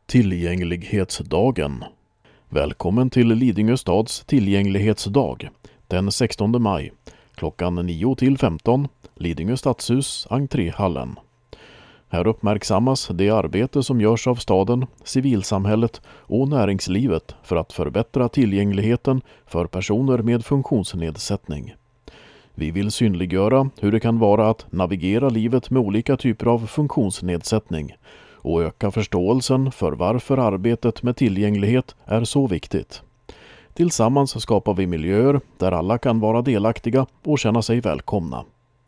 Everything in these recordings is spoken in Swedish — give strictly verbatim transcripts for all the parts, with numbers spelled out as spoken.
Tillgänglighetsdagen. Välkommen till Lidingö stads tillgänglighetsdag den sextonde maj klockan nio till femton, Lidingö stadshus, entréhallen. Här uppmärksammas det arbete som görs av staden, civilsamhället och näringslivet för att förbättra tillgängligheten för personer med funktionsnedsättning. Vi vill synliggöra hur det kan vara att navigera livet med olika typer av funktionsnedsättning och öka förståelsen för varför arbetet med tillgänglighet är så viktigt. Tillsammans skapar vi miljöer där alla kan vara delaktiga och känna sig välkomna.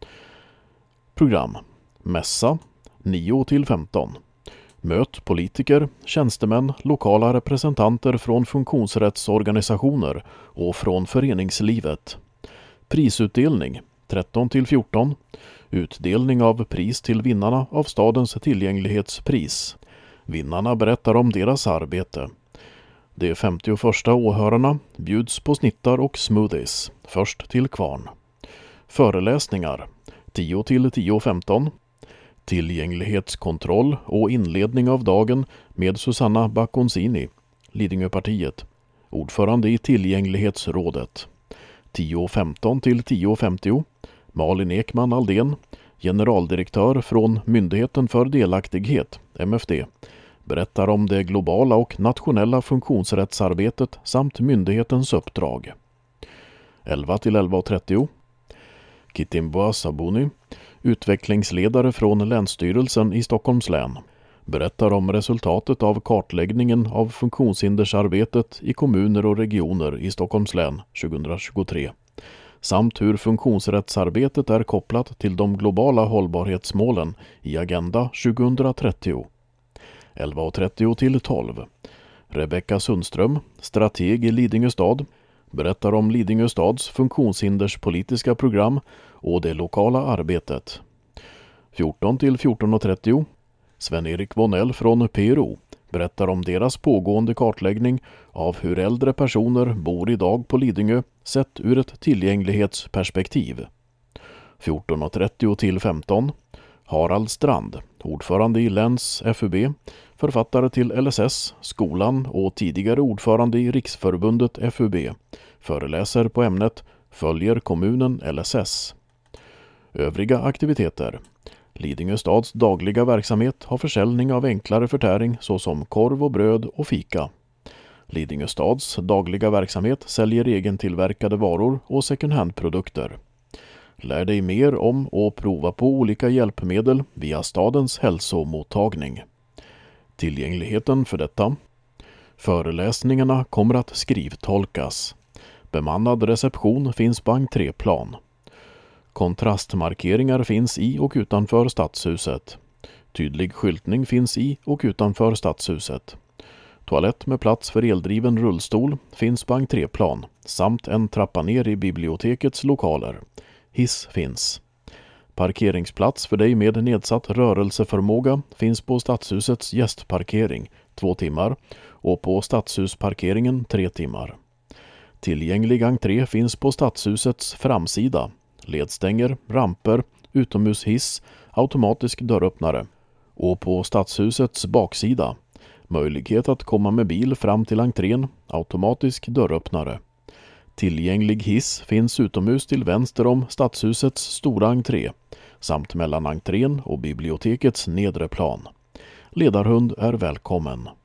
Program: mässa nio till femton. Möt politiker, tjänstemän, lokala representanter från funktionsrättsorganisationer och från föreningslivet. Prisutdelning tretton till fjorton. Utdelning av pris till vinnarna av stadens tillgänglighetspris. Vinnarna berättar om deras arbete. De femtioförsta åhörarna bjuds på snittar och smoothies, först till kvarn. Föreläsningar tio till tio femton. Tillgänglighetskontroll och inledning av dagen med Susanna Baconsini, Lidingöpartiet, ordförande i tillgänglighetsrådet. tio femton till tio femtio. Malin Ekman Aldén, generaldirektör från Myndigheten för delaktighet, M F D, berättar om det globala och nationella funktionsrättsarbetet samt myndighetens uppdrag. elva till elva trettio. Kitimboa Sabuni, utvecklingsledare från Länsstyrelsen i Stockholms län, berättar om resultatet av kartläggningen av funktionshindersarbetet i kommuner och regioner i Stockholms län tjugohundratjugotre. Samt hur funktionsrättsarbetet är kopplat till de globala hållbarhetsmålen i Agenda tjugohundratrettio. elva trettio till tolv. Rebecka Sundström, strateg i Lidingö stad, berättar om Lidingö stads funktionshinderspolitiska program och det lokala arbetet. fjorton till fjorton trettio. Sven-Erik Vonell från P R O berättar om deras pågående kartläggning av hur äldre personer bor idag på Lidingö sett ur ett tillgänglighetsperspektiv. fjorton trettio till femton. Harald Strand, ordförande i Läns F U B, författare till L S S, skolan och tidigare ordförande i Riksförbundet F U B, föreläser på ämnet Följer kommunen L S S. Övriga aktiviteter. Lidingö stads dagliga verksamhet har försäljning av enklare förtäring såsom korv och bröd och fika. Lidingö stads dagliga verksamhet säljer egentillverkade varor och second hand-produkter. Lär dig mer om och prova på olika hjälpmedel via stadens hälsomottagning. Tillgängligheten för detta. Föreläsningarna kommer att skrivtolkas. Bemannad reception finns på entréplan. Kontrastmarkeringar finns i och utanför stadshuset. Tydlig skyltning finns i och utanför stadshuset. Toalett med plats för eldriven rullstol finns på entréplan samt en trappa ner i bibliotekets lokaler. Hiss finns. Parkeringsplats för dig med nedsatt rörelseförmåga finns på stadshusets gästparkering två timmar och på stadshusparkeringen tre timmar. Tillgänglig entré finns på stadshusets framsida. Ledstänger, ramper, utomhushiss, automatisk dörröppnare. Och på stadshusets baksida. Möjlighet att komma med bil fram till entrén, automatisk dörröppnare. Tillgänglig hiss finns utomhus till vänster om stadshusets stora entré samt mellan entrén och bibliotekets nedre plan. Ledarhund är välkommen.